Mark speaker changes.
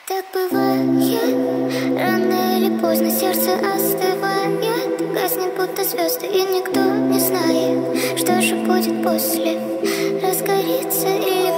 Speaker 1: Так бывает, рано или поздно сердце остывает, гаснет будто звезды, и никто не знает, что же будет после. Разгорится или